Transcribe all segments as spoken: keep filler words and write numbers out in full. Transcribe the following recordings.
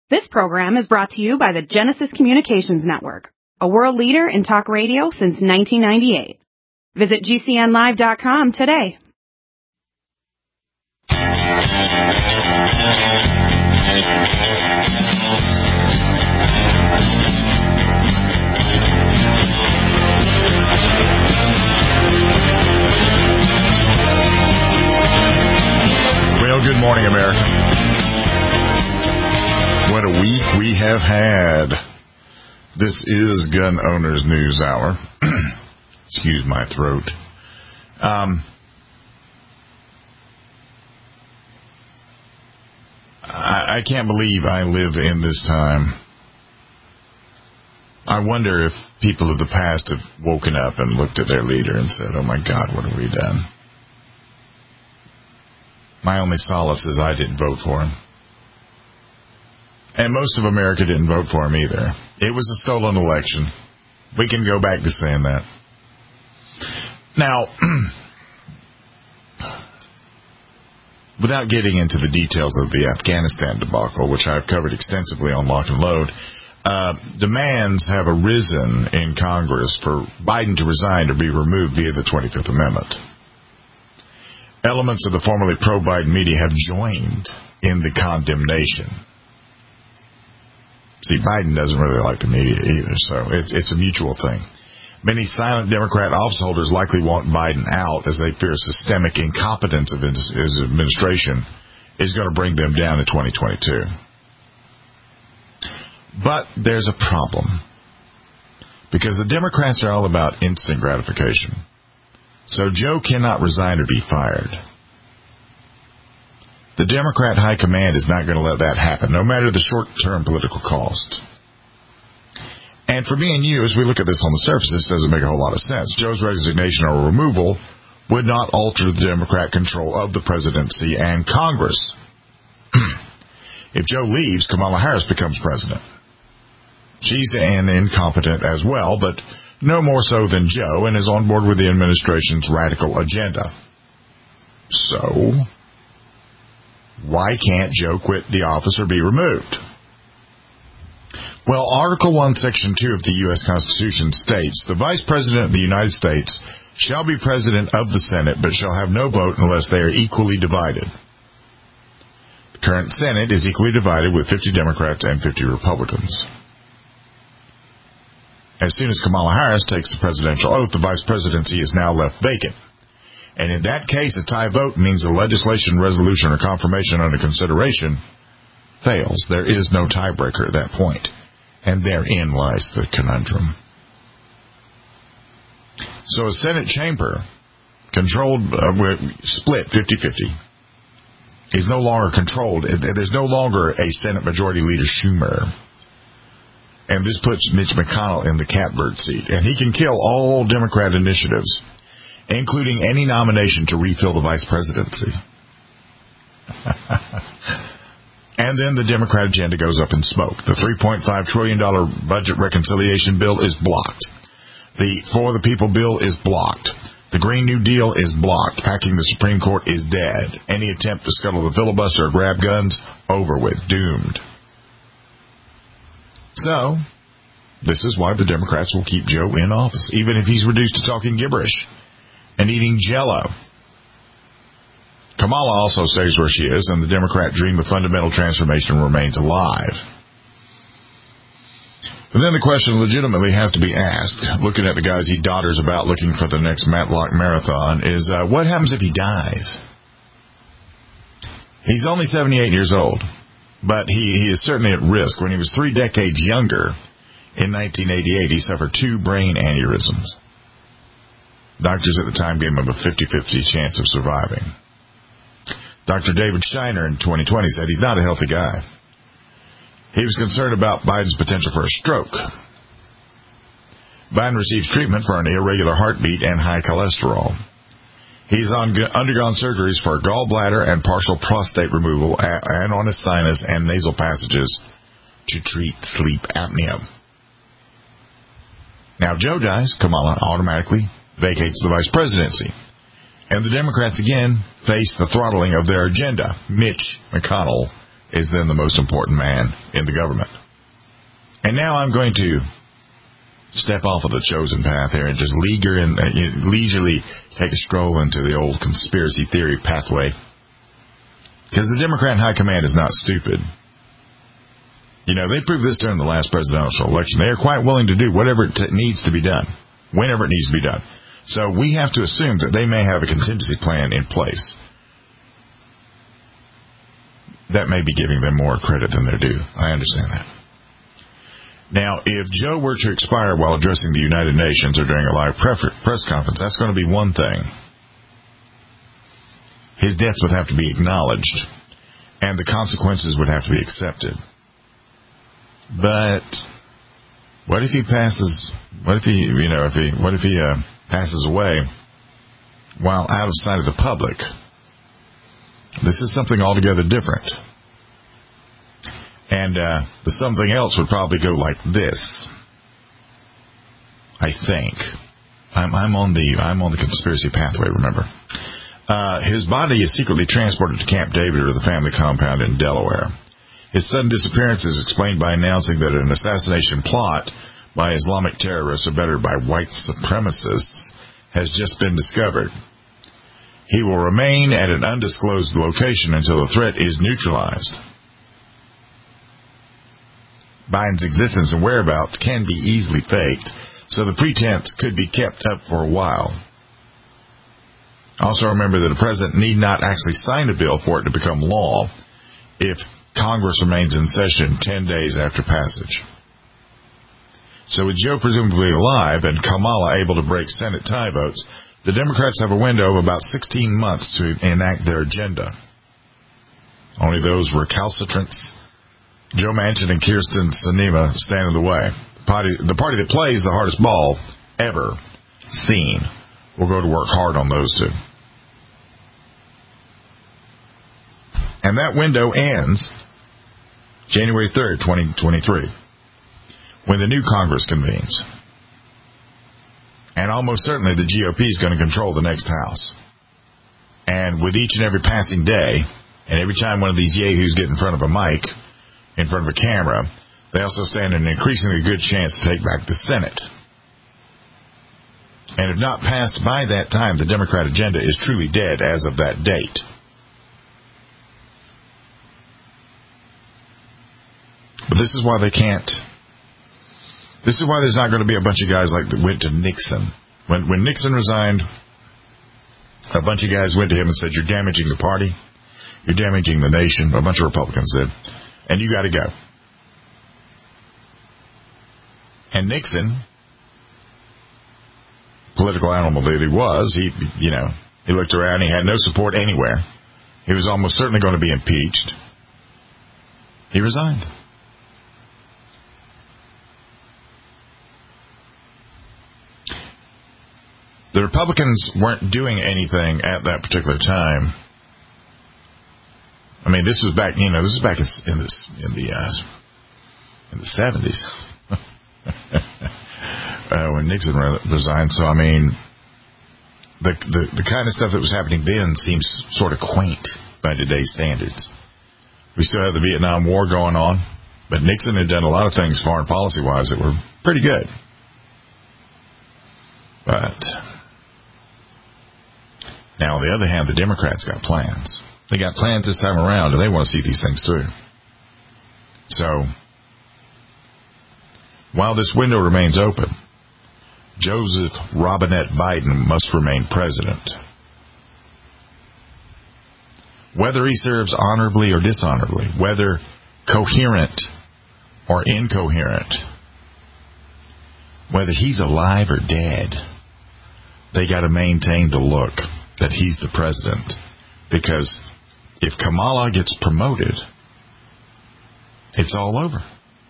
This program is brought to you by the Genesis Communications Network, a world leader in talk radio since nineteen ninety-eight. Visit G C N live dot com today. Well, good morning, America. What a week we have had. This is Gun Owners News Hour. Excuse my throat. Um, I, I can't believe I live in this time. I wonder if people of the past have woken up and looked at their leader and said, oh my God, what have we done? My only solace is I didn't vote for him. And most of America didn't vote for him either. It was a stolen election. We can go back to saying that. Now, without getting into the details of the Afghanistan debacle, which I've covered extensively on Lock and Load, uh, demands have arisen in Congress for Biden to resign or be removed via the twenty-fifth Amendment. Elements of the formerly pro-Biden media have joined in the condemnation. See, Biden doesn't really like the media either, so it's it's a mutual thing. Many silent Democrat office holders likely want Biden out as they fear systemic incompetence of his, his administration is going to bring them down in twenty twenty-two. But there's a problem, because the Democrats are all about instant gratification. So Joe cannot resign or be fired. The Democrat high command is not going to let that happen, no matter the short-term political cost. And for me and you, as we look at this on the surface, this doesn't make a whole lot of sense. Joe's resignation or removal would not alter the Democrat control of the presidency and Congress. If Joe leaves, Kamala Harris becomes president. She's an incompetent as well, but no more so than Joe, and is on board with the administration's radical agenda. So why can't Joe quit the office or be removed? Well, Article one, Section two of the U S Constitution states, the Vice President of the United States shall be President of the Senate, but shall have no vote unless they are equally divided. The current Senate is equally divided with fifty Democrats and fifty Republicans. As soon as Kamala Harris takes the presidential oath, the vice presidency is now left vacant. And in that case, a tie vote means a legislation, resolution, or confirmation under consideration fails. There is no tiebreaker at that point. And therein lies the conundrum. So a Senate chamber controlled, uh, split fifty-fifty, is no longer controlled. There's no longer a Senate Majority Leader Schumer. And this puts Mitch McConnell in the catbird seat. And he can kill all Democrat initiatives, including any nomination to refill the vice presidency. And then the Democrat agenda goes up in smoke. The three point five trillion dollars budget reconciliation bill is blocked. The For the People bill is blocked. The Green New Deal is blocked. Packing the Supreme Court is dead. Any attempt to scuttle the filibuster or grab guns, over with, doomed. So, this is why the Democrats will keep Joe in office, even if he's reduced to talking gibberish and eating Jell-O. Kamala also stays where she is, and the Democrat dream of fundamental transformation remains alive. But then the question legitimately has to be asked, looking at the guys he dodders about looking for the next Matlock Marathon, is uh, what happens if he dies? He's only seventy-eight years old, but he, he is certainly at risk. When he was three decades younger, in nineteen eighty-eight, he suffered two brain aneurysms. Doctors at the time gave him a fifty-fifty chance of surviving. Doctor David Steiner in twenty twenty said he's not a healthy guy. He was concerned about Biden's potential for a stroke. Biden receives treatment for an irregular heartbeat and high cholesterol. He's on, undergone surgeries for gallbladder and partial prostate removal and on his sinus and nasal passages to treat sleep apnea. Now, if Joe dies, Kamala automatically vacates the vice presidency. And the Democrats again face the throttling of their agenda. Mitch McConnell is then the most important man in the government. And now I'm going to step off of the chosen path here and just leager and, uh, leisurely take a stroll into the old conspiracy theory pathway. Because the Democrat high command is not stupid. You know, they proved this during the last presidential election. They are quite willing to do whatever it t- needs to be done, whenever it needs to be done. So we have to assume that they may have a contingency plan in place. That may be giving them more credit than they're due. I understand that. Now, if Joe were to expire while addressing the United Nations or during a live press conference, that's going to be one thing. His death would have to be acknowledged, and the consequences would have to be accepted. But what if he passes? What if he, you know, if he, what if he uh, passes away while out of sight of the public? This is something altogether different. And uh, the something else would probably go like this. I think I'm, I'm on the I'm on the conspiracy pathway. Remember, uh, his body is secretly transported to Camp David or the family compound in Delaware. His sudden disappearance is explained by announcing that an assassination plot by Islamic terrorists, or better, by white supremacists, has just been discovered. He will remain at an undisclosed location until the threat is neutralized. Biden's existence and whereabouts can be easily faked, so the pretense could be kept up for a while. Also remember that the president need not actually sign a bill for it to become law if Congress remains in session ten days after passage. So with Joe presumably alive and Kamala able to break Senate tie votes, the Democrats have a window of about sixteen months to enact their agenda. Only those recalcitrants, Joe Manchin and Kirsten Sinema, stand in the way. The party, the party that plays the hardest ball ever seen will go to work hard on those two. And that window ends January third, twenty twenty-three, when the new Congress convenes. And almost certainly the G O P is going to control the next House. And with each and every passing day, and every time one of these yahoos get in front of a mic, in front of a camera, they also stand an increasingly good chance to take back the Senate. And if not passed by that time, the Democrat agenda is truly dead as of that date. But this is why they can't. This is why there's not going to be a bunch of guys like that went to Nixon. When when Nixon resigned, a bunch of guys went to him and said, "You're damaging the party. You're damaging the nation." A bunch of Republicans did. And you got to go. And Nixon, political animal that he was, he, you know, he looked around. He had no support anywhere. He was almost certainly going to be impeached. He resigned. The Republicans weren't doing anything at that particular time. I mean, this was back, you know, this was back in the in the uh, in the seventies uh, when Nixon resigned. So, I mean, the, the the kind of stuff that was happening then seems sort of quaint by today's standards. We still have the Vietnam War going on, but Nixon had done a lot of things foreign policy wise that were pretty good. But now, on the other hand, the Democrats got plans. They got plans this time around, and they want to see these things through. So, while this window remains open, Joseph Robinette Biden must remain president. Whether he serves honorably or dishonorably, whether coherent or incoherent, whether he's alive or dead, they got to maintain the look that he's the president. Because if Kamala gets promoted, it's all over.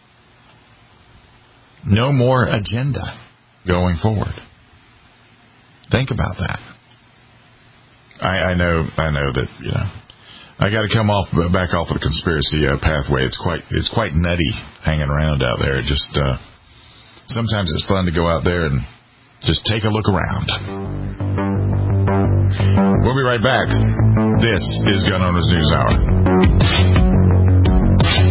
No more agenda going forward. Think about that. I, I know, I know that, you know, I got to come off, back off of the conspiracy uh, pathway. It's quite, it's quite nutty hanging around out there. Just uh, sometimes it's fun to go out there and just take a look around. We'll be right back. This is Gun Owners News Hour.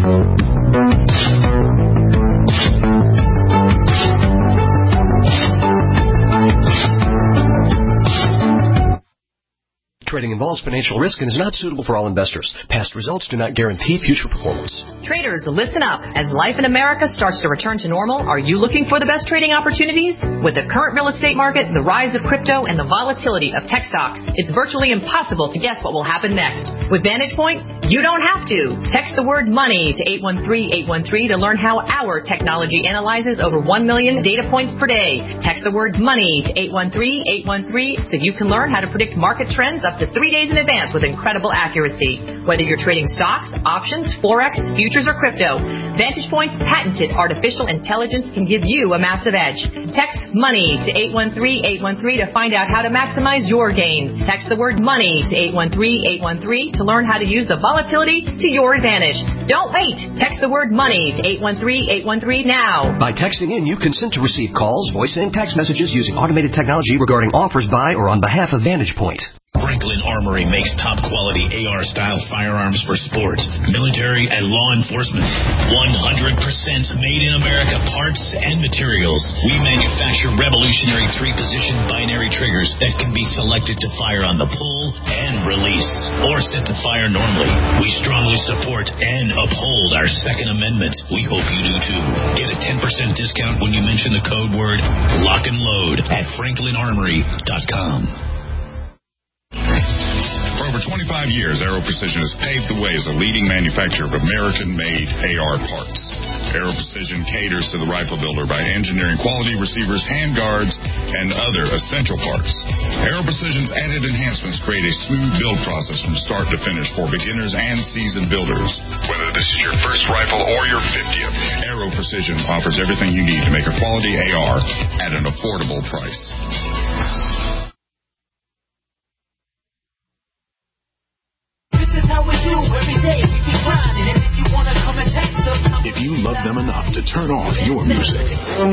Trading involves financial risk and is not suitable for all investors. Past results do not guarantee future performance. Traders, listen up. As life in America starts to return to normal, are you looking for the best trading opportunities? With the current real estate market, the rise of crypto, and the volatility of tech stocks, it's virtually impossible to guess what will happen next. With Vantage Point, you don't have to. Text the word money to eight one three, eight one three to learn how our technology analyzes over one million data points per day. Text the word money to eight one three, eight one three so you can learn how to predict market trends up to three days in advance with incredible accuracy. Whether you're trading stocks, options, forex, futures, or crypto, Vantage Point's patented artificial intelligence can give you a massive edge. Text money to eight one three, eight one three to find out how to maximize your gains. Text the word money to eight one three, eight one three to learn how to use the volatility to your advantage. Don't wait. Text the word money to eight one three, eight one three now. By texting in, you consent to receive calls, voice, and text messages using automated technology regarding offers by or on behalf of Vantage Point. Franklin Armory makes top-quality A R-style firearms for sport, military, and law enforcement. one hundred percent made in America parts and materials. We manufacture revolutionary three-position binary triggers that can be selected to fire on the pull and release, or set to fire normally. We strongly support and uphold our Second Amendment. We hope you do too. Get a ten percent discount when you mention the code word lock and load at franklin armory dot com. For over twenty-five years, Aero Precision has paved the way as a leading manufacturer of American-made A R parts. Aero Precision caters to the rifle builder by engineering quality receivers, handguards, and other essential parts. Aero Precision's added enhancements create a smooth build process from start to finish for beginners and seasoned builders. Whether this is your first rifle or your fiftieth, Aero Precision offers everything you need to make a quality A R at an affordable price. If you love them enough to turn off your music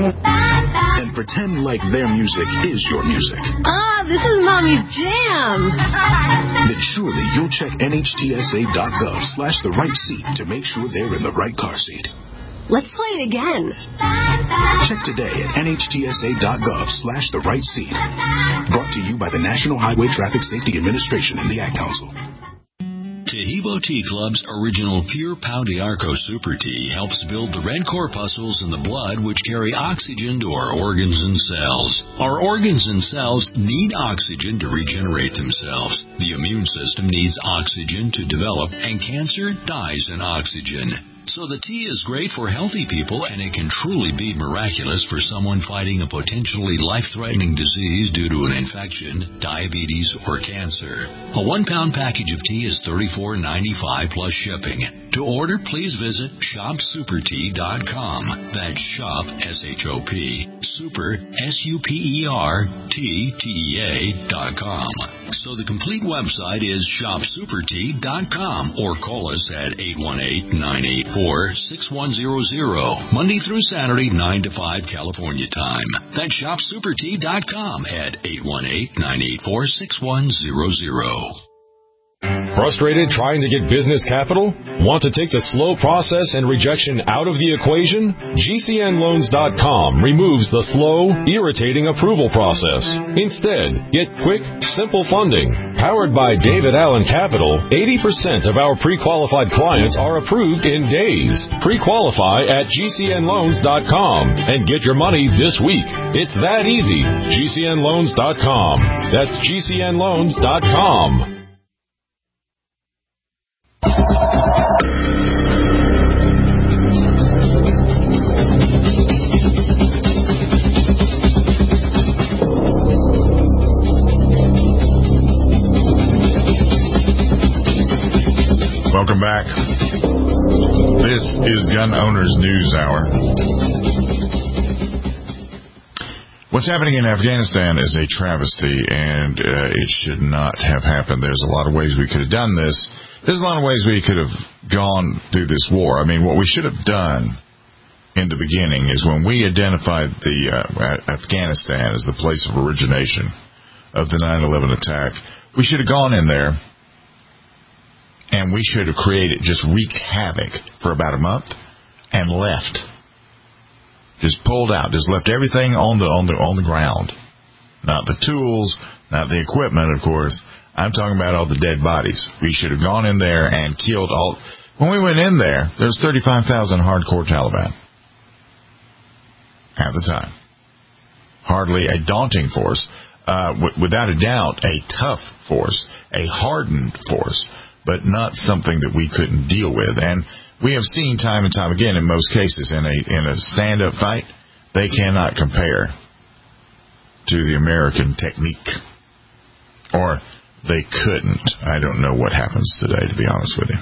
and pretend like their music is your music. Ah, this is Mommy's jam. Then surely you'll check N H T S A dot gov slash the right seat to make sure they're in the right car seat. Let's play it again. Check today at N H T S A dot gov slash the right seat. Brought to you by the National Highway Traffic Safety Administration and the Ad Council. Tahibo Tea Club's original Pure Pau d'Arco Super Tea helps build the red corpuscles in the blood which carry oxygen to our organs and cells. Our organs and cells need oxygen to regenerate themselves. The immune system needs oxygen to develop, and cancer dies in oxygen. So the tea is great for healthy people, and it can truly be miraculous for someone fighting a potentially life-threatening disease due to an infection, diabetes, or cancer. A one-pound package of tea is thirty-four ninety-five plus shipping. To order, please visit shop super tea dot com. That's shop, S H O P, super, S U P E R, T, T E A dot com. So the complete website is shop super tea dot com, or call us at eight one eight, nine eight four, six one zero zero, Monday through Saturday, nine to five California time. That's shop super tea dot com at eight one eight, nine eight four, six one zero zero. Frustrated trying to get business capital? Want to take the slow process and rejection out of the equation? G C N loans dot com removes the slow, irritating approval process. Instead, get quick, simple funding. Powered by David Allen Capital, eighty percent of our pre-qualified clients are approved in days. Pre-qualify at G C N loans dot com and get your money this week. It's that easy. G C N loans dot com. That's G C N loans dot com. Welcome back. This is Gun Owners News Hour. What's happening in Afghanistan is a travesty, and uh, it should not have happened. There's a lot of ways we could have done this. There's a lot of ways we could have gone through this war. I mean, what we should have done in the beginning is when we identified the uh, Afghanistan as the place of origination of the nine eleven attack, we should have gone in there And we should have created, just wreaked havoc for about a month and left. Just pulled out, just left everything on the on the on the ground. Not the tools, not the equipment, of course. I'm talking about all the dead bodies. We should have gone in there and killed all. When we went in there, there was thirty-five thousand hardcore Taliban at the time. Hardly a daunting force, uh, w- without a doubt, a tough force, a hardened force, but not something that we couldn't deal with. And we have seen time and time again, in most cases, in a in a stand-up fight, they cannot compare to the American technique. Or they couldn't. I don't know what happens today, to be honest with you.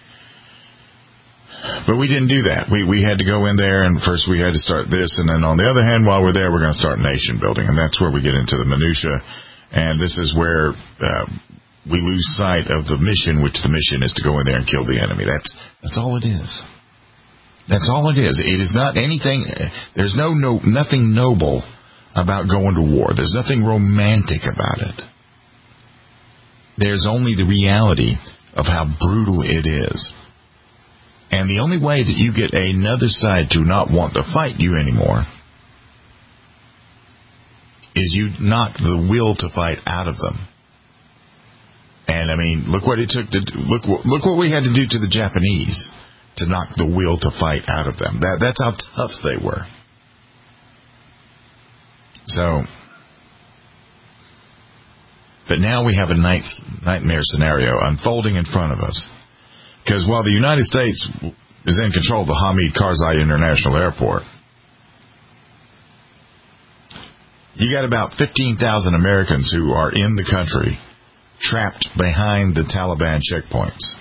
But we didn't do that. We we had to go in there, and first we had to start this, and then on the other hand, while we're there, we're going to start nation building, and that's where we get into the minutia, and this is where uh, we lose sight of the mission, which the mission is to go in there and kill the enemy. That's that's all it is. That's all it is. It is not anything. There's no no nothing noble about going to war. There's nothing romantic about it. There's only the reality of how brutal it is. And the only way that you get another side to not want to fight you anymore is you knock the will to fight out of them. And I mean, look what it took to do, look look what we had to do to the Japanese to knock the will to fight out of them. That that's how tough they were. So, but now we have a night, nightmare scenario unfolding in front of us. Because while the United States is in control of the Hamid Karzai International Airport, you got about fifteen thousand Americans who are in the country trapped behind the Taliban checkpoints.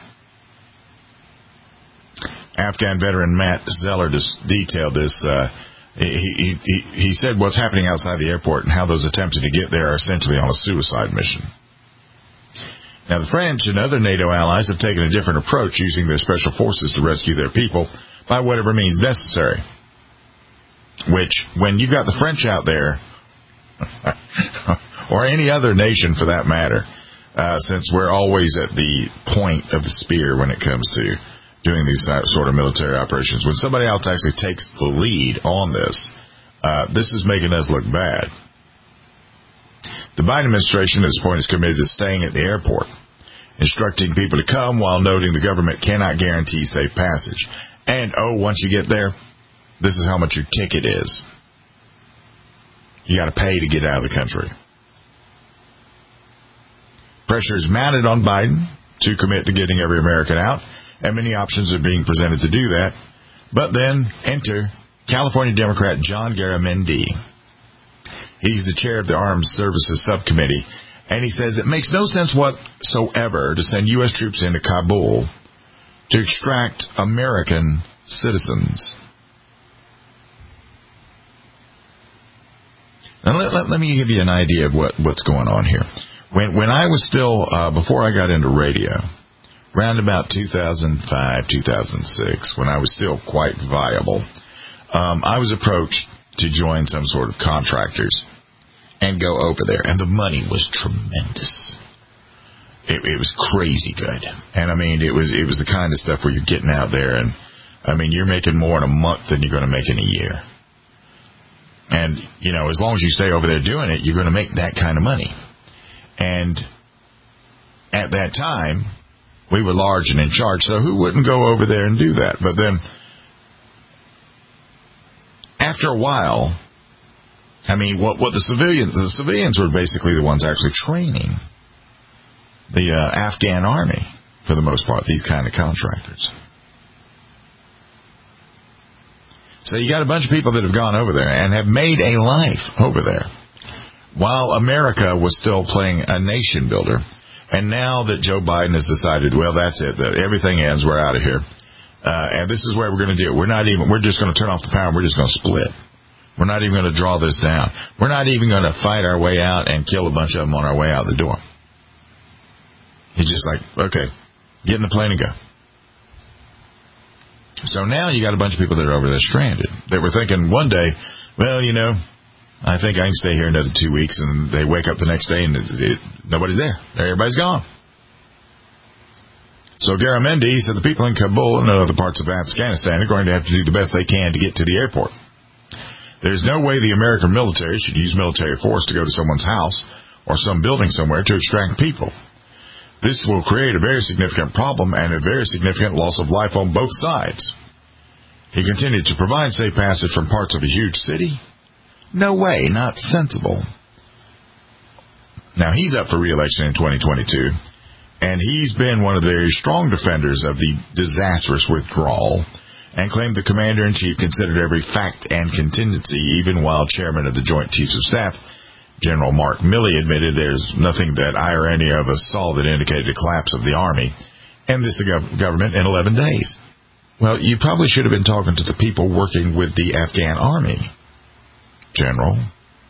Afghan veteran Matt Zeller just detailed this. Uh, he, he, he said what's happening outside the airport and how those attempting to get there are essentially on a suicide mission. Now, the French and other NATO allies have taken a different approach, using their special forces to rescue their people by whatever means necessary. Which, when you've got the French out there, or any other nation for that matter, uh, since we're always at the point of the spear when it comes to doing these sort of military operations, when somebody else actually takes the lead on this, uh, this is making us look bad. The Biden administration at this point is committed to staying at the airport, instructing people to come while noting the government cannot guarantee safe passage. And, oh, once you get there, this is how much your ticket is. You got to pay to get out of the country. Pressure is mounted on Biden to commit to getting every American out, and many options are being presented to do that. But then enter California Democrat John Garamendi. He's the chair of the Armed Services Subcommittee, and he says it makes no sense whatsoever to send U S troops into Kabul to extract American citizens. Now, let, let, let me give you an idea of what, what's going on here. When when I was still, uh, before I got into radio, around about two thousand five, two thousand six, when I was still quite viable, um, I was approached to join some sort of contractors and go over there. And the money was tremendous. It, it was crazy good. And I mean, it was, it was the kind of stuff where you're getting out there and, I mean, you're making more in a month than you're going to make in a year. And, you know, as long as you stay over there doing it, you're going to make that kind of money. And at that time, we were large and in charge, so who wouldn't go over there and do that? But then, after a while, I mean, what what the civilians the civilians were basically the ones actually training the uh, Afghan army for the most part. These kind of contractors. So you got a bunch of people that have gone over there and have made a life over there, while America was still playing a nation builder. And now that Joe Biden has decided, well, that's it, that everything ends, we're out of here. Uh, and this is where we're going to do it. We're not even, we're just going to turn off the power and we're just going to split. We're not even going to draw this down. We're not even going to fight our way out and kill a bunch of them on our way out the door. He's just like, okay, get in the plane and go. So now you got a bunch of people that are over there stranded. They were thinking one day, well, you know, I think I can stay here another two weeks. And they wake up the next day and it, it, nobody's there. Everybody's gone. So Garamendi said the people in Kabul and other parts of Afghanistan are going to have to do the best they can to get to the airport. There's no way the American military should use military force to go to someone's house or some building somewhere to extract people. This will create a very significant problem and a very significant loss of life on both sides. He continued to provide safe passage from parts of a huge city. No way, not sensible. Now, he's up for re-election in twenty twenty-two, and he's been one of the very strong defenders of the disastrous withdrawal and claimed the commander-in-chief considered every fact and contingency, even while chairman of the Joint Chiefs of Staff, General Mark Milley, admitted there's nothing that I or any of us saw that indicated a collapse of the Army and this government in eleven days. Well, you probably should have been talking to the people working with the Afghan Army, General.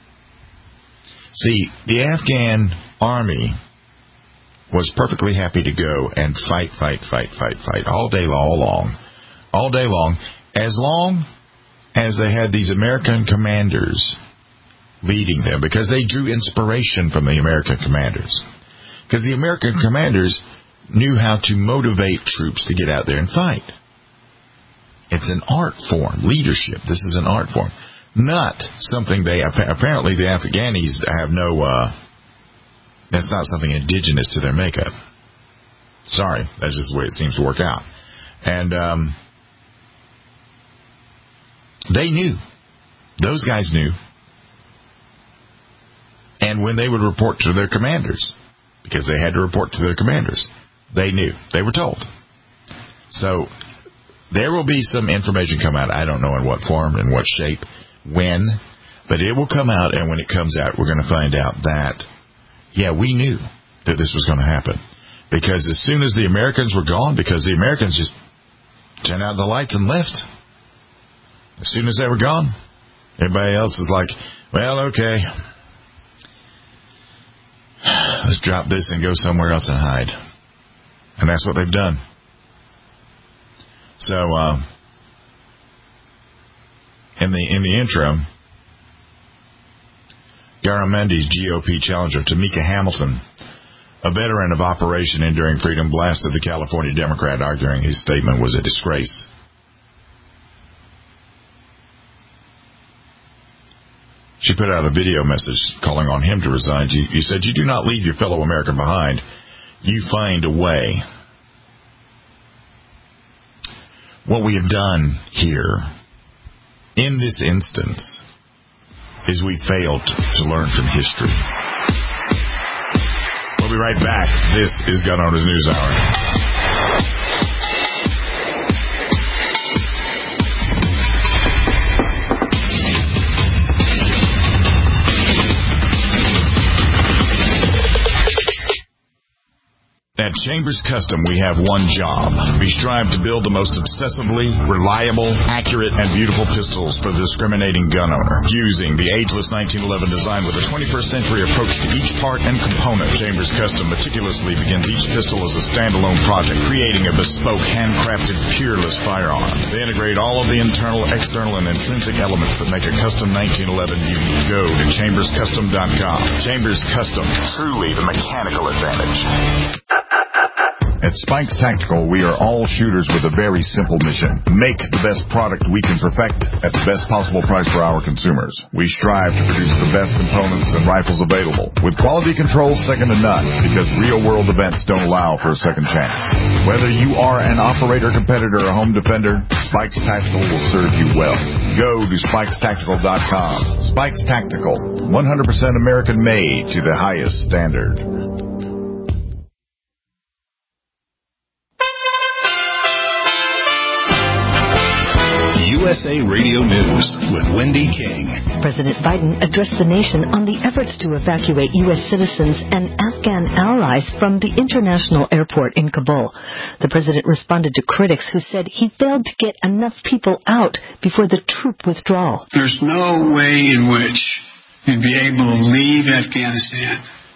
See, the Afghan Army was perfectly happy to go and fight, fight, fight, fight, fight all day long, all day long, as long as they had these American commanders leading them, because they drew inspiration from the American commanders. Because the American commanders knew how to motivate troops to get out there and fight. It's an art form. Leadership. This is an art form. Not something they... Apparently the Afghanis have no... Uh, that's not something indigenous to their makeup. Sorry. That's just the way it seems to work out. And um, they knew. Those guys knew. And when they would report to their commanders, because they had to report to their commanders, they knew. They were told. So there will be some information come out. I don't know in what form, in what shape, when, but it will come out, and when it comes out, we're going to find out that, yeah, we knew that this was going to happen. Because as soon as the Americans were gone, because the Americans just turned out the lights and left. As soon as they were gone, everybody else is like, well, okay, let's drop this and go somewhere else and hide. And that's what they've done. So, uh, in the in the interim, Garamendi's G O P challenger, Tamika Hamilton, a veteran of Operation Enduring Freedom, blasted the California Democrat, arguing his statement was a disgrace. She put out a video message calling on him to resign. You, you said, you do not leave your fellow American behind. You find a way. What we have done here, in this instance, is we failed to learn from history. We'll be right back. This is Gun Owners News Hour. At Chambers Custom, we have one job. We strive to build the most obsessively reliable, accurate, and beautiful pistols for the discriminating gun owner. Using the ageless nineteen eleven design with a twenty-first century approach to each part and component, Chambers Custom meticulously begins each pistol as a standalone project, creating a bespoke, handcrafted, peerless firearm. They integrate all of the internal, external, and intrinsic elements that make a custom nineteen eleven unique. Go to chambers custom dot com. Chambers Custom, truly the mechanical advantage. At Spikes Tactical, we are all shooters with a very simple mission. Make the best product we can perfect at the best possible price for our consumers. We strive to produce the best components and rifles available, with quality control second to none, because real-world events don't allow for a second chance. Whether you are an operator, competitor, or home defender, Spikes Tactical will serve you well. Go to spikes tactical dot com. Spikes Tactical, one hundred percent American-made to the highest standard. U S A Radio News with Wendy King. President Biden addressed the nation on the efforts to evacuate U S citizens and Afghan allies from the international airport in Kabul. The president responded to critics who said he failed to get enough people out before the troop withdrawal. There's no way in which you'd be able to leave Afghanistan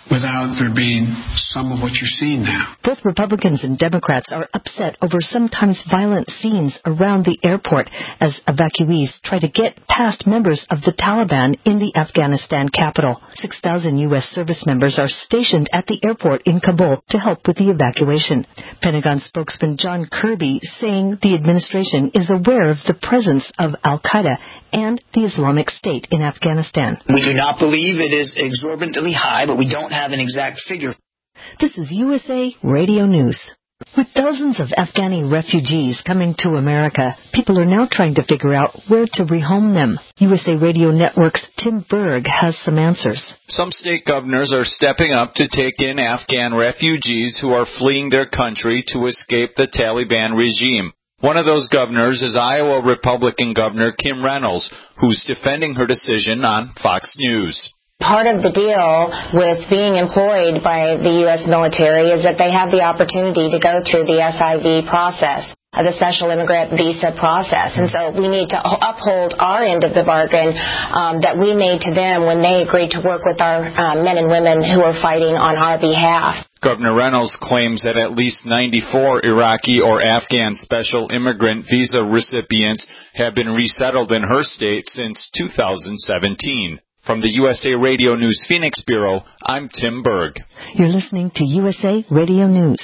without there being some of what you're seeing now. Both Republicans and Democrats are upset over sometimes violent scenes around the airport as evacuees try to get past members of the Taliban in the Afghanistan capital. six thousand U S service members are stationed at the airport in Kabul to help with the evacuation. Pentagon spokesman John Kirby saying the administration is aware of the presence of al-Qaeda and the Islamic State in Afghanistan. We do not believe it is exorbitantly high, but we don't have an exact figure. This is U S A Radio News. With dozens of Afghani refugees coming to America, people are now trying to figure out where to rehome them. U S A Radio Network's Tim Berg has some answers. Some state governors are stepping up to take in Afghan refugees who are fleeing their country to escape the Taliban regime. One of those governors is Iowa Republican Governor Kim Reynolds, who's defending her decision on Fox News. Part of the deal with being employed by the U S military is that they have the opportunity to go through the S I V process, the Special Immigrant Visa process. And so we need to uphold our end of the bargain um, that we made to them when they agreed to work with our uh, men and women who are fighting on our behalf. Governor Reynolds claims that at least ninety-four Iraqi or Afghan Special Immigrant Visa recipients have been resettled in her state since two thousand seventeen. From the U S A Radio News Phoenix Bureau, I'm Tim Berg. You're listening to U S A Radio News.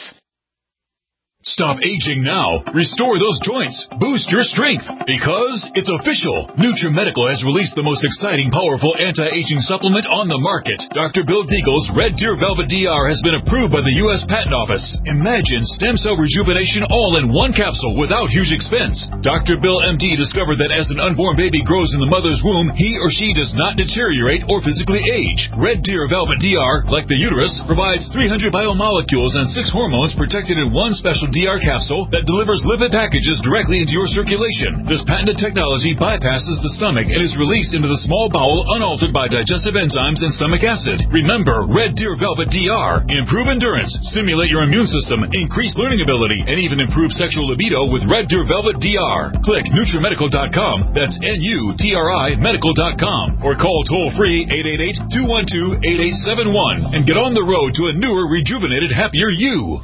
Stop aging now. Restore those joints. Boost your strength. Because it's official. NutriMedical has released the most exciting, powerful anti-aging supplement on the market. Doctor Bill Deagle's Red Deer Velvet D R has been approved by the U S Patent Office. Imagine stem cell rejuvenation all in one capsule without huge expense. Doctor Bill M D discovered that as an unborn baby grows in the mother's womb, he or she does not deteriorate or physically age. Red Deer Velvet D R, like the uterus, provides three hundred biomolecules and six hormones protected in one special D R capsule that delivers lipid packages directly into your circulation. This patented technology bypasses the stomach and is released into the small bowel unaltered by digestive enzymes and stomach acid. Remember, Red Deer Velvet D R. Improve endurance, stimulate your immune system, increase learning ability, and even improve sexual libido with Red Deer Velvet D R. Click NutriMedical dot com, that's N U T R I medical dot com, or call toll-free eight eight eight, two one two, eight eight seven one and get on the road to a newer, rejuvenated, happier you.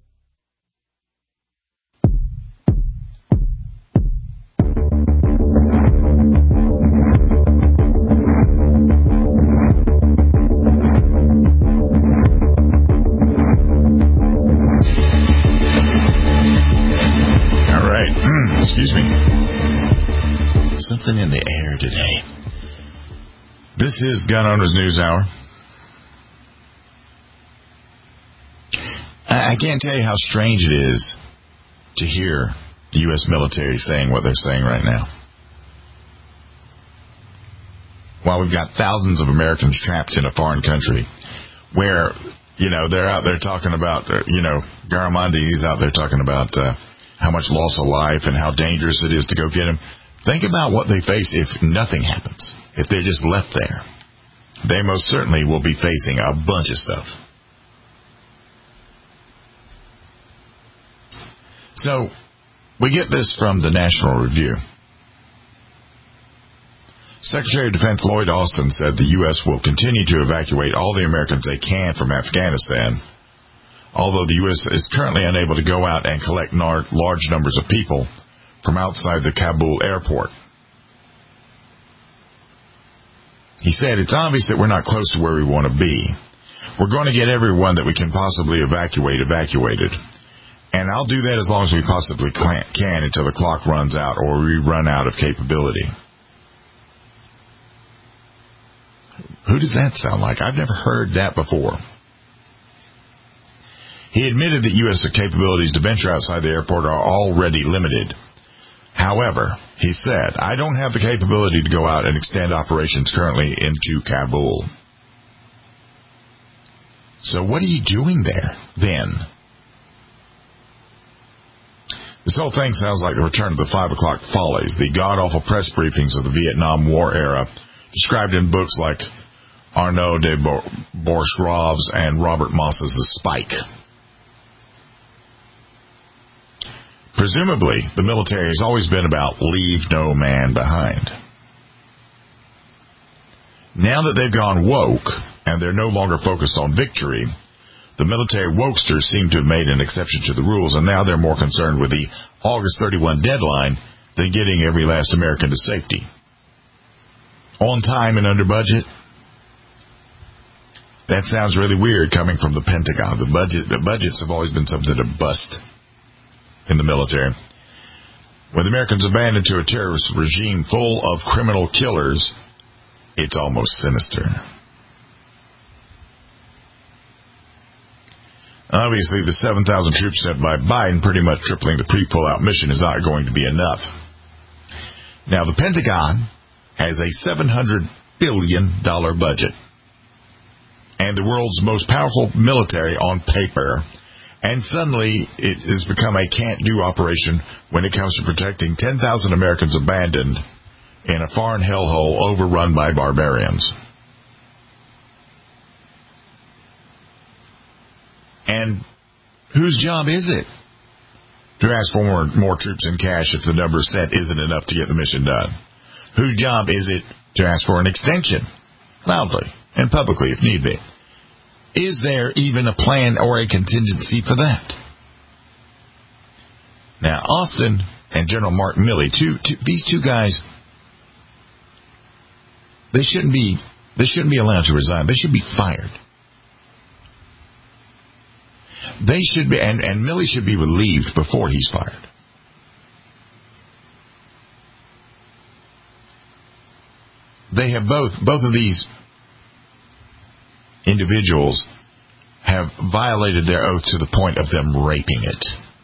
Excuse me. Something in the air today. This is Gun Owners News Hour. I can't tell you how strange it is to hear the U S military saying what they're saying right now. While we've got thousands of Americans trapped in a foreign country where, you know, they're out there talking about, you know, Garamendi, he's out there talking about uh, how much loss of life and how dangerous it is to go get them. Think about what they face if nothing happens, if they're just left there. They most certainly will be facing a bunch of stuff. So, we get this from the National Review. Secretary of Defense Lloyd Austin said the U S will continue to evacuate all the Americans they can from Afghanistan, although the U S is currently unable to go out and collect nar- large numbers of people from outside the Kabul airport. He said, it's obvious that we're not close to where we want to be. We're going to get everyone that we can possibly evacuate evacuated. And I'll do that as long as we possibly can until the clock runs out or we run out of capability. Who does that sound like? I've never heard that before. He admitted that U S capabilities to venture outside the airport are already limited. However, he said, I don't have the capability to go out and extend operations currently into Kabul. So what are you doing there, then? This whole thing sounds like the return of the five o'clock follies, the god-awful press briefings of the Vietnam War era, described in books like Arnaud de Bourgeois and Robert Moss's The Spike. Presumably, the military has always been about leave no man behind. Now that they've gone woke and they're no longer focused on victory. The military wokesters seem to have made an exception to the rules, and now they're more concerned with the August thirty-first deadline than getting every last American to safety. On time and under budget? That sounds really weird coming from the Pentagon. The budget, the budgets have always been something to bust in the military. With Americans abandoned to a terrorist regime full of criminal killers, it's almost sinister. Obviously, the seven thousand troops sent by Biden, pretty much tripling the pre-pull-out mission, is not going to be enough. Now, the Pentagon has a seven hundred billion dollars budget and the world's most powerful military on paper, and suddenly it has become a can't-do operation when it comes to protecting ten thousand Americans abandoned in a foreign hellhole overrun by barbarians. And whose job is it to ask for more, more troops and cash if the number set isn't enough to get the mission done? Whose job is it to ask for an extension, loudly and publicly if need be? Is there even a plan or a contingency for that? Now, Austin and General Mark Milley, two, two, these two guys, they shouldn't be they shouldn't be allowed to resign. They should be fired. They should be, and, and Milley should be relieved before he's fired. They have both, both of these individuals have violated their oath to the point of them raping it.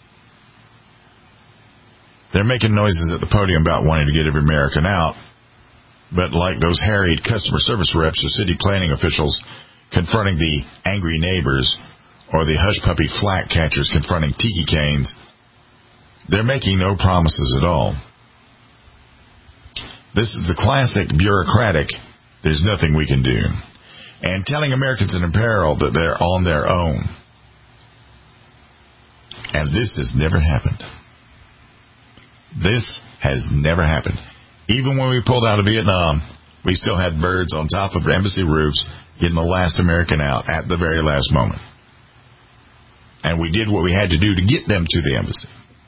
They're making noises at the podium about wanting to get every American out, but like those harried customer service reps or city planning officials confronting the angry neighbors or the hush puppy flat catchers confronting tiki canes, they're making no promises at all. This is the classic bureaucratic, there's nothing we can do. And telling Americans in peril that they're on their own. And this has never happened. This has never happened. Even when we pulled out of Vietnam, we still had birds on top of embassy roofs getting the last American out at the very last moment. And we did what we had to do to get them to the embassy.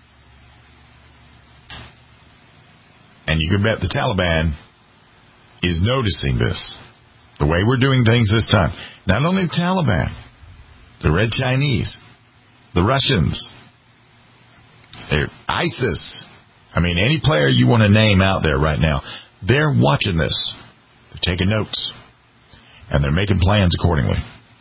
And you can bet the Taliban is noticing this. The way we're doing things this time. Not only the Taliban, the Red Chinese, the Russians, ISIS. I mean, any player you want to name out there right now, they're watching this. They're taking notes. And they're making plans accordingly.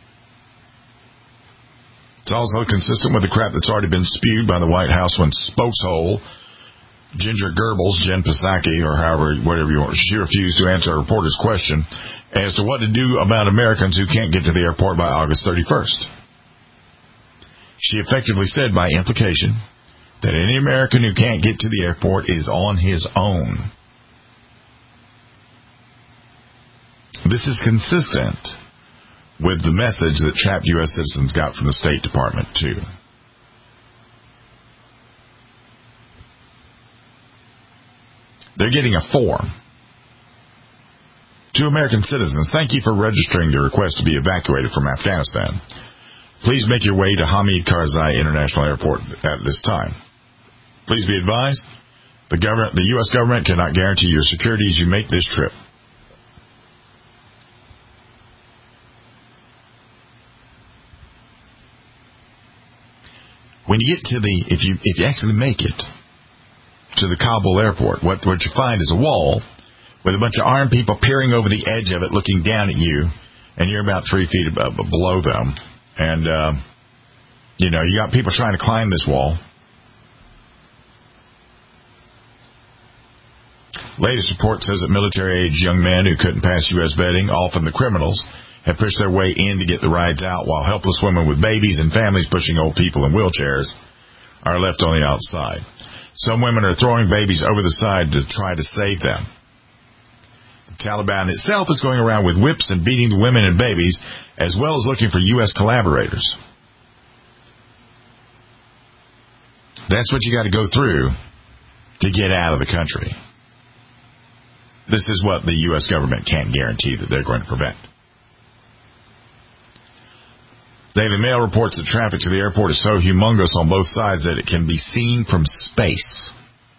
It's also consistent with the crap that's already been spewed by the White House when spokeshole Ginger Goebbels, Jen Psaki, or however, whatever you want, she refused to answer a reporter's question as to what to do about Americans who can't get to the airport by August thirty-first. She effectively said by implication that any American who can't get to the airport is on his own. This is consistent with the message that trapped U S citizens got from the State Department, too. They're getting a form. To American citizens, thank you for registering your request to be evacuated from Afghanistan. Please make your way to Hamid Karzai International Airport at this time. Please be advised, the government, the U S government cannot guarantee your security as you make this trip. When you get to the, if you if you actually make it to the Kabul airport, what, what you find is a wall with a bunch of armed people peering over the edge of it, looking down at you, and you're about three feet above, below them. And, uh, you know, you got people trying to climb this wall. Latest report says that military-aged young men who couldn't pass U S vetting, often the criminals, have pushed their way in to get the rides out, while helpless women with babies and families pushing old people in wheelchairs are left on the outside. Some women are throwing babies over the side to try to save them. The Taliban itself is going around with whips and beating the women and babies, as well as looking for U S collaborators. That's what you got to go through to get out of the country. This is what the U S government can't guarantee that they're going to prevent. Daily Mail reports that traffic to the airport is so humongous on both sides that it can be seen from space.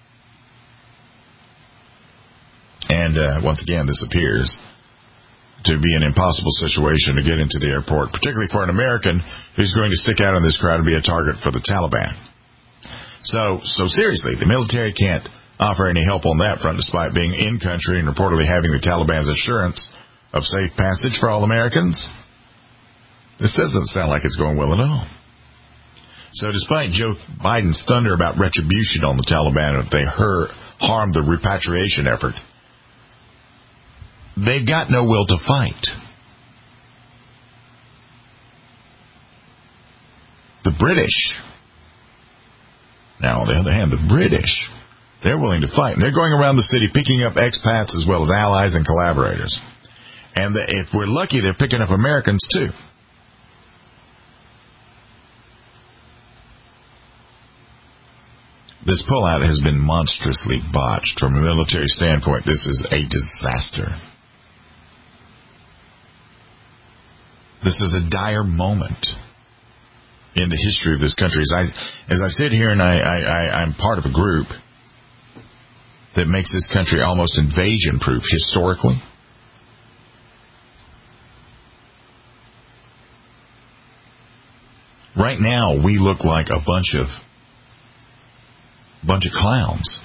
And uh, once again, this appears to be an impossible situation to get into the airport, particularly for an American who's going to stick out in this crowd and be a target for the Taliban. So, so seriously, the military can't offer any help on that front, despite being in country and reportedly having the Taliban's assurance of safe passage for all Americans. This doesn't sound like it's going well at all. So despite Joe Biden's thunder about retribution on the Taliban if they hurt, harm the repatriation effort, they've got no will to fight. The British, now on the other hand, the British, they're willing to fight. They're going around the city picking up expats as well as allies and collaborators. And the, if we're lucky, they're picking up Americans too. This pullout has been monstrously botched. From a military standpoint, this is a disaster. This is a dire moment in the history of this country. As I, as I sit here and I, I, I, I'm part of a group that makes this country almost invasion-proof historically. Right now, we look like a bunch of bunch of clowns.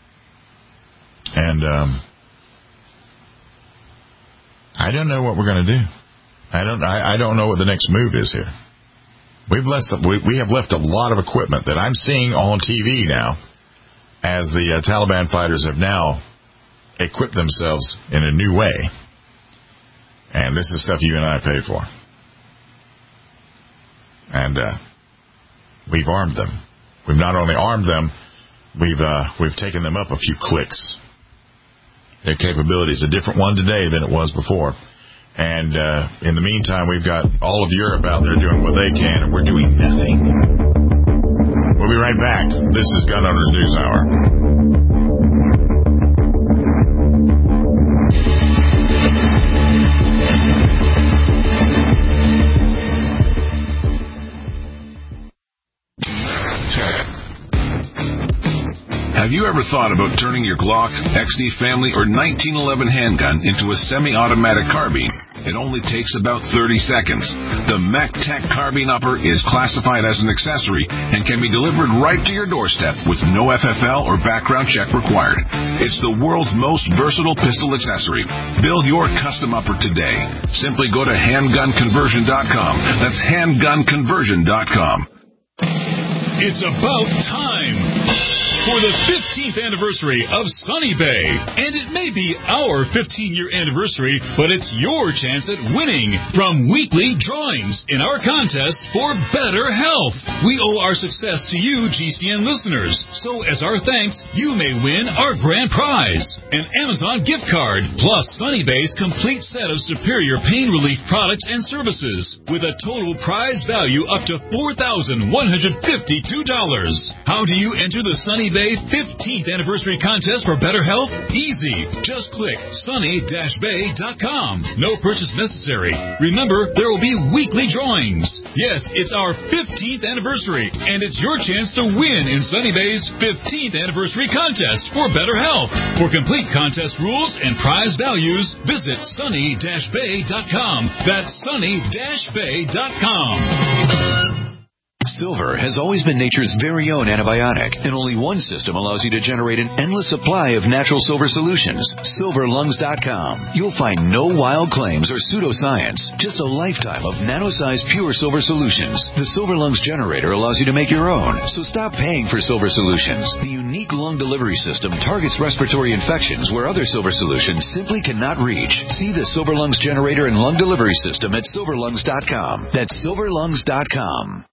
And um, I don't know what we're going to do. I don't. I, I don't know what the next move is here. We've left. We, we have left a lot of equipment that I'm seeing on T V now, as the uh, Taliban fighters have now equipped themselves in a new way. And this is stuff you and I paid for. And uh, we've armed them. We've not only armed them, we've uh, we've taken them up a few clicks. Their capability is a different one today than it was before. And uh, in the meantime, we've got all of Europe out there doing what they can, and we're doing nothing. We'll be right back. This is Gun Owners News Hour. Have you ever thought about turning your Glock, X D Family, or nineteen eleven handgun into a semi-automatic carbine? It only takes about thirty seconds. The MacTech Carbine Upper is classified as an accessory and can be delivered right to your doorstep with no F F L or background check required. It's the world's most versatile pistol accessory. Build your custom upper today. Simply go to handgun conversion dot com. That's handgun conversion dot com. It's about time for the fifteenth anniversary of Sunny Bay. And it may be our fifteen-year anniversary, but it's your chance at winning from weekly drawings in our contest for better health. We owe our success to you, G C N listeners. So as our thanks, you may win our grand prize, an Amazon gift card, plus Sunny Bay's complete set of superior pain relief products and services, with a total prize value up to four thousand one hundred fifty-two dollars. How do you enter the Sunny Bay fifteenth anniversary contest for better health? Easy. Just click sunny dash bay dot com. No purchase necessary. Remember, there will be weekly drawings. Yes, it's our fifteenth anniversary, and it's your chance to win in Sunny Bay's fifteenth anniversary contest for better health. For complete contest rules and prize values, visit sunny dash bay dot com. That's sunny dash bay dot com. Silver has always been nature's very own antibiotic, and only one system allows you to generate an endless supply of natural silver solutions. silver lungs dot com. You'll find no wild claims or pseudoscience, just a lifetime of nano-sized pure silver solutions. The Silver Lungs generator allows you to make your own, so stop paying for silver solutions. The unique lung delivery system targets respiratory infections where other silver solutions simply cannot reach. See the Silver Lungs generator and lung delivery system at silver lungs dot com. That's silver lungs dot com.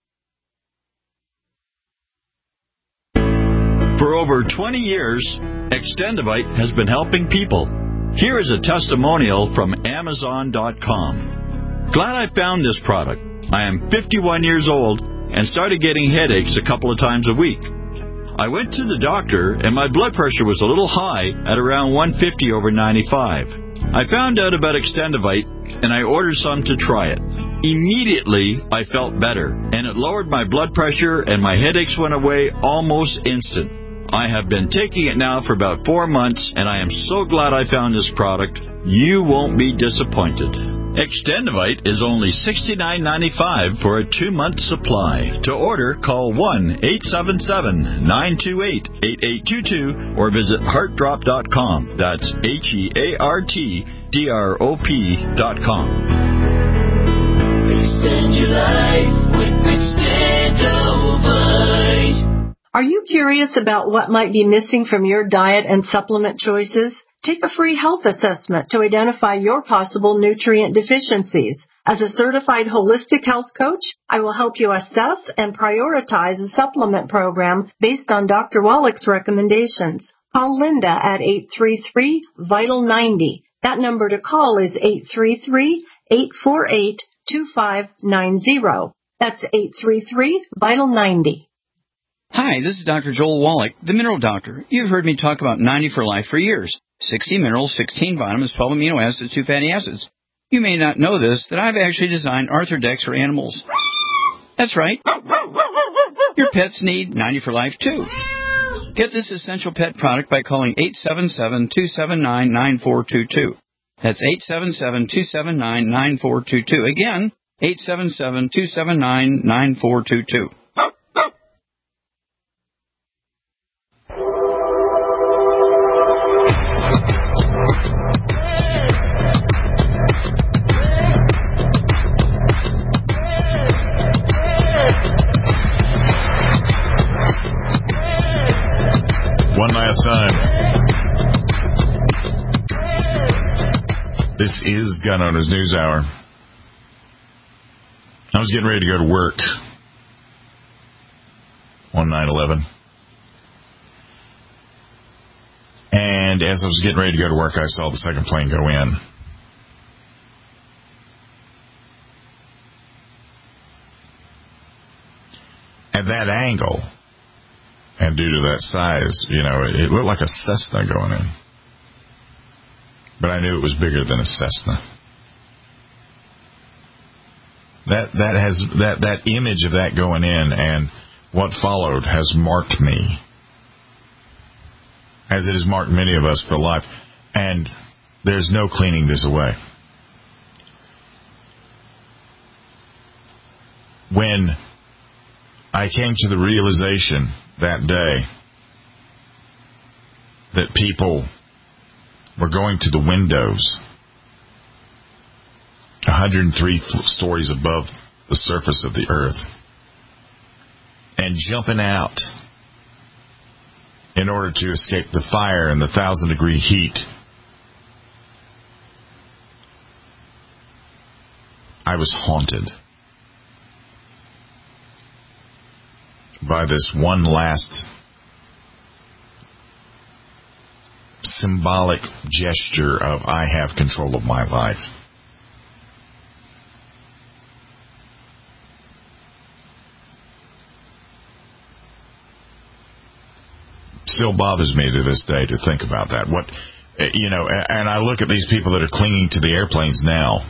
For over twenty years, Extendivite has been helping people. Here is a testimonial from Amazon dot com. Glad I found this product. I am fifty-one years old and started getting headaches a couple of times a week. I went to the doctor and my blood pressure was a little high at around one fifty over ninety-five. I found out about Extendivite and I ordered some to try it. Immediately, I felt better, and it lowered my blood pressure, and my headaches went away almost instant. I have been taking it now for about four months, and I am so glad I found this product. You won't be disappointed. Extendivite is only sixty-nine ninety-five for a two-month supply. To order, call one eight seven seven, nine two eight, eight eight two two or visit heart drop dot com. That's H E A R T D R O P dot com. Extend your life with Extendivite. Are you curious about what might be missing from your diet and supplement choices? Take a free health assessment to identify your possible nutrient deficiencies. As a certified holistic health coach, I will help you assess and prioritize a supplement program based on Doctor Wallach's recommendations. Call Linda at eight three three, vital ninety. That number to call is eight three three, eight four eight, two five nine zero. That's eight three three, vital ninety. Hi, this is Doctor Joel Wallach, the Mineral Doctor. You've heard me talk about ninety for Life for years. sixty minerals, sixteen vitamins, twelve amino acids, two fatty acids. You may not know this, that I've actually designed Arthrodex for animals. That's right. Your pets need ninety for Life, too. Get this essential pet product by calling eight seven seven, two seven nine, nine four two two. That's eight seven seven, two seven nine, nine four two two. Again, eight seven seven, two seven nine, nine four two two. One last time. This is Gun Owners News Hour. I was getting ready to go to work on nine eleven. And as I was getting ready to go to work, I saw the second plane go in. At that angle, and due to that size, you know, it, it looked like a Cessna going in. But I knew it was bigger than a Cessna. That that has that, that image of that going in and what followed has marked me, as it has marked many of us for life. And there's no cleaning this away. When I came to the realization that day that people were going to the windows one hundred three stories above the surface of the earth and jumping out in order to escape the fire and the thousand degree heat, I was haunted by this one last symbolic gesture of I have control of my life. Still bothers me to this day to think about that. What, you know, and I look at these people that are clinging to the airplanes now.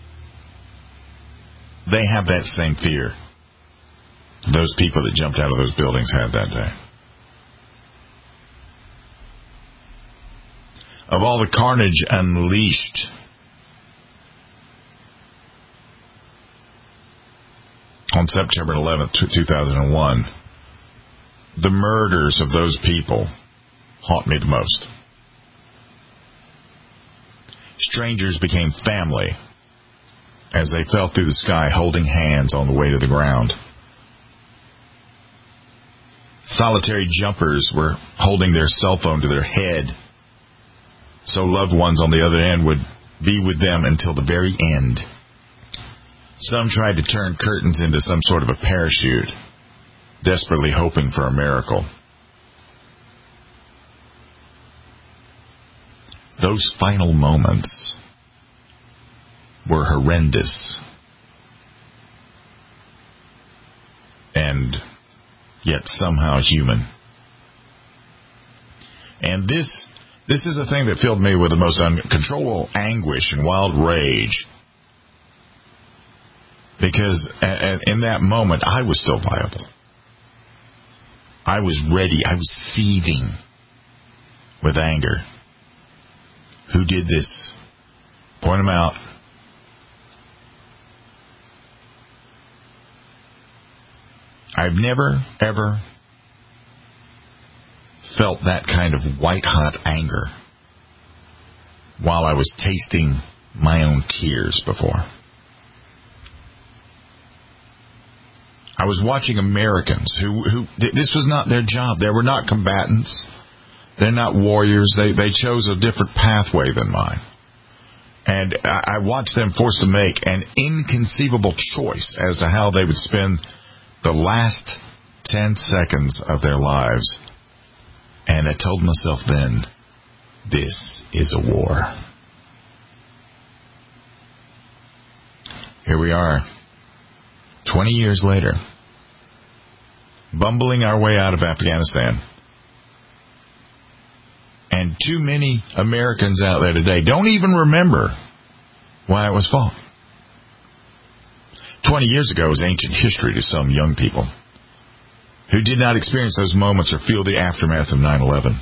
They have that same fear those people that jumped out of those buildings had that day. Of all the carnage unleashed on September eleventh, two thousand one, the murders of those people haunt me the most. Strangers became family as they fell through the sky holding hands on the way to the ground. Solitary jumpers were holding their cell phone to their head so loved ones on the other end would be with them until the very end. Some tried to turn curtains into some sort of a parachute, desperately hoping for a miracle. Those final moments were horrendous and yet somehow human. And this this is the thing that filled me with the most uncontrollable anguish and wild rage. Because in that moment, I was still viable. I was ready. I was seething with anger. Who did this? Point them out. I've never, ever felt that kind of white-hot anger while I was tasting my own tears before. I was watching Americans who, who this was not their job. They were not combatants. They're not warriors. They, they chose a different pathway than mine. And I, I watched them forced to make an inconceivable choice as to how they would spend the last ten seconds of their lives. And I told myself then, this is a war. Here we are, twenty years later, bumbling our way out of Afghanistan. And too many Americans out there today don't even remember why it was fought. Twenty years ago was ancient history to some young people who did not experience those moments or feel the aftermath of nine eleven.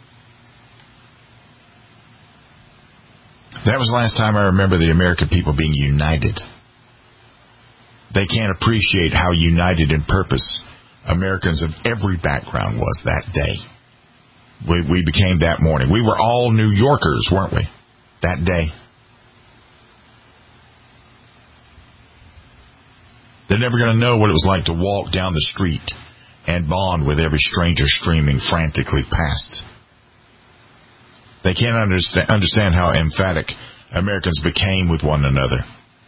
That was the last time I remember the American people being united. They can't appreciate how united in purpose Americans of every background was that day. We, we became that morning. We were all New Yorkers, weren't we, that day? They're never going to know what it was like to walk down the street and bond with every stranger streaming frantically past. They can't understand, understand how emphatic Americans became with one another.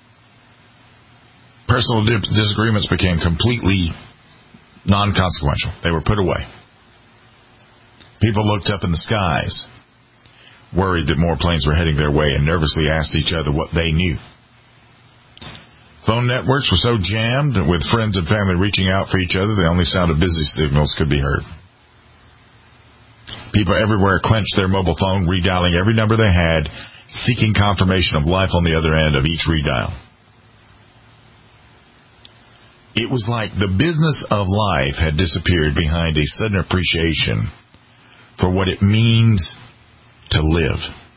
Personal disagreements became completely non-consequential. They were put away. People looked up in the skies, worried that more planes were heading their way, and nervously asked each other what they knew. Phone networks were so jammed with friends and family reaching out for each other, the only sound of busy signals could be heard. People everywhere clenched their mobile phone, redialing every number they had, seeking confirmation of life on the other end of each redial. It was like the business of life had disappeared behind a sudden appreciation for what it means to live.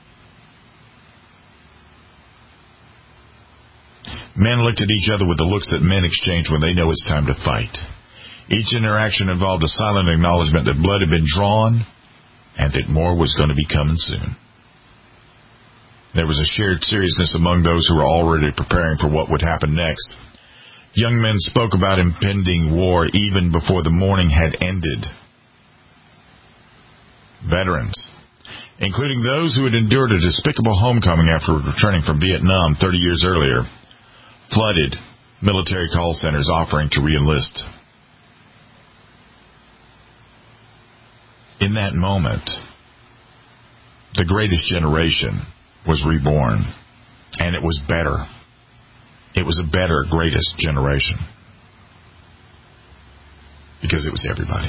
Men looked at each other with the looks that men exchange when they know it's time to fight. Each interaction involved a silent acknowledgement that blood had been drawn and that more was going to be coming soon. There was a shared seriousness among those who were already preparing for what would happen next. Young men spoke about impending war even before the morning had ended. Veterans, including those who had endured a despicable homecoming after returning from Vietnam thirty years earlier, flooded military call centers offering to re-enlist. In that moment, the greatest generation was reborn, and it was better. It was a better, greatest generation. Because it was everybody.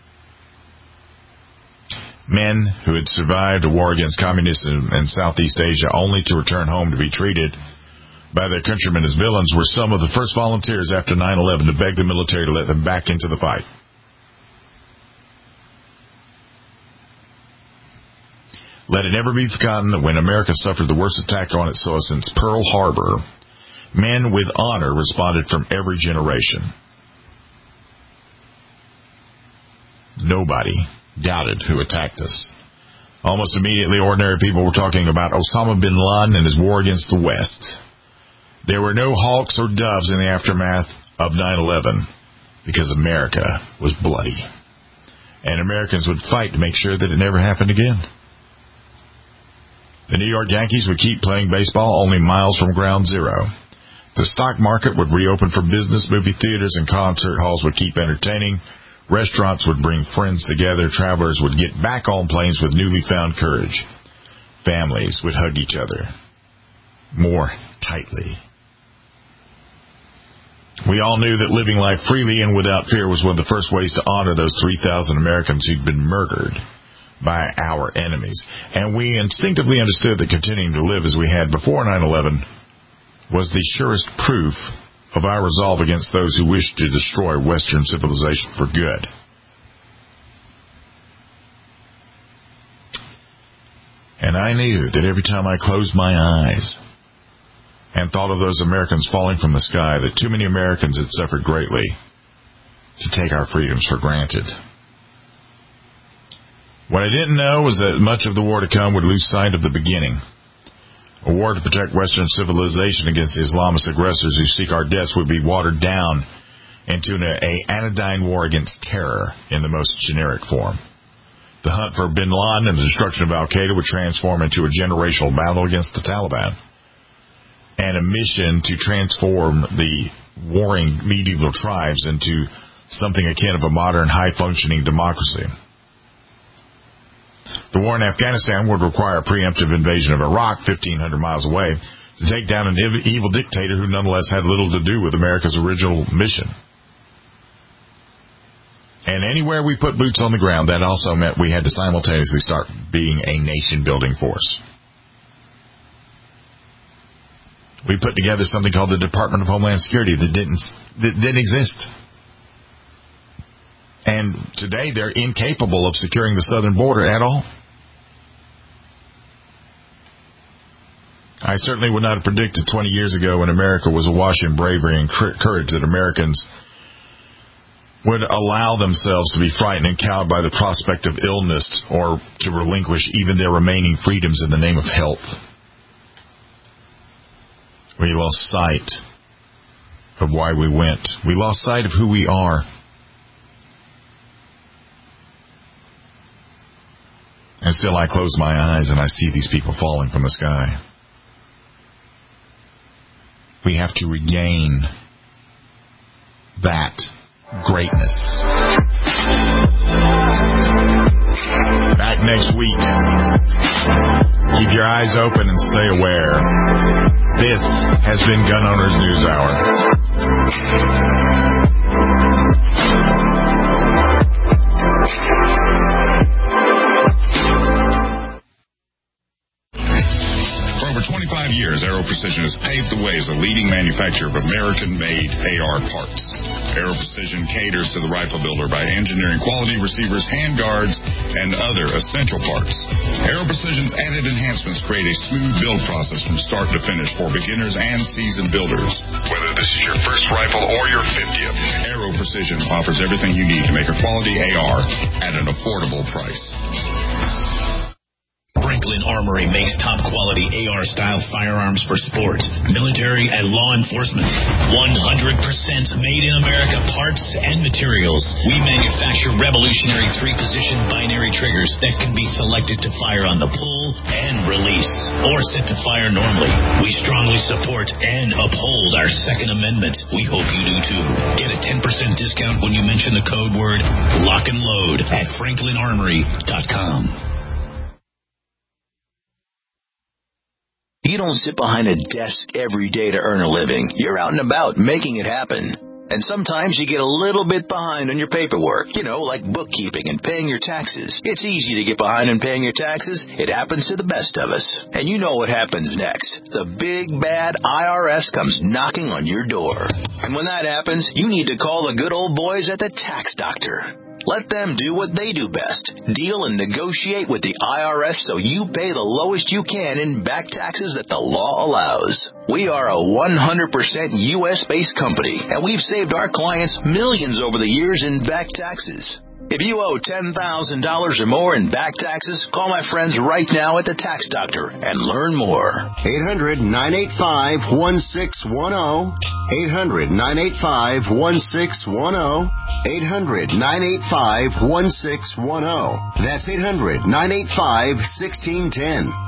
Men who had survived a war against communism in Southeast Asia only to return home to be treated by their countrymen as villains were some of the first volunteers after nine eleven to beg the military to let them back into the fight. Let it never be forgotten that when America suffered the worst attack on its soil since Pearl Harbor, men with honor responded from every generation. Nobody doubted who attacked us. Almost immediately, ordinary people were talking about Osama bin Laden and his war against the West. There were no hawks or doves in the aftermath of nine eleven because America was bloody. And Americans would fight to make sure that it never happened again. The New York Yankees would keep playing baseball only miles from ground zero. The stock market would reopen for business, movie theaters and concert halls would keep entertaining, restaurants would bring friends together, travelers would get back on planes with newly found courage. Families would hug each other more tightly. We all knew that living life freely and without fear was one of the first ways to honor those three thousand Americans who'd been murdered by our enemies. And we instinctively understood that continuing to live as we had before nine eleven was the surest proof of our resolve against those who wish to destroy Western civilization for good. And I knew that every time I closed my eyes and thought of those Americans falling from the sky, that too many Americans had suffered greatly to take our freedoms for granted. What I didn't know was that much of the war to come would lose sight of the beginning. A war to protect Western civilization against the Islamist aggressors who seek our deaths would be watered down into an a anodyne war against terror in the most generic form. The hunt for bin Laden and the destruction of Al-Qaeda would transform into a generational battle against the Taliban, and a mission to transform the warring medieval tribes into something akin of a modern, high-functioning democracy. The war in Afghanistan would require a preemptive invasion of Iraq, fifteen hundred miles away, to take down an evil dictator who nonetheless had little to do with America's original mission. And anywhere we put boots on the ground, that also meant we had to simultaneously start being a nation-building force. We put together something called the Department of Homeland Security that didn't that didn't exist. And today they're incapable of securing the southern border at all. I certainly would not have predicted twenty years ago when America was awash in bravery and courage that Americans would allow themselves to be frightened and cowed by the prospect of illness or to relinquish even their remaining freedoms in the name of health. We lost sight of why we went. We lost sight of who we are. And still I close my eyes and I see these people falling from the sky. We have to regain that greatness. Back next week. Keep your eyes open and stay aware. This has been Gun Owners News Hour. For over twenty-five years, Aero Precision has paved the way as a leading manufacturer of American-made A R parts. Aero Precision caters to the rifle builder by engineering quality receivers, handguards, and other essential parts. Aero Precision's added enhancements create a smooth build process from start to finish for beginners and seasoned builders. Whether this is your first rifle or your fiftieth, Aero Precision offers everything you need to make a quality A R at an affordable price. Franklin Armory makes top-quality A R-style firearms for sport, military, and law enforcement. one hundred percent made in America parts and materials. We manufacture revolutionary three-position binary triggers that can be selected to fire on the pull and release, or set to fire normally. We strongly support and uphold our Second Amendment. We hope you do too. Get a ten percent discount when you mention the code word lock and load at franklin armory dot com. You don't sit behind a desk every day to earn a living. You're out and about making it happen. And sometimes you get a little bit behind on your paperwork, you know, like bookkeeping and paying your taxes. It's easy to get behind on paying your taxes. It happens to the best of us. And you know what happens next. The big, bad I R S comes knocking on your door. And when that happens, you need to call the good old boys at the Tax Doctor. Let them do what they do best. Deal and negotiate with the I R S so you pay the lowest you can in back taxes that the law allows. We are a one hundred percent U S-based company, and we've saved our clients millions over the years in back taxes. If you owe ten thousand dollars or more in back taxes, call my friends right now at the Tax Doctor and learn more. eight hundred, nine eight five, one six one zero. eight hundred, nine eight five, one six one zero. eight hundred, nine eight five, one six one zero. That's eight hundred, nine eight five, one six one zero.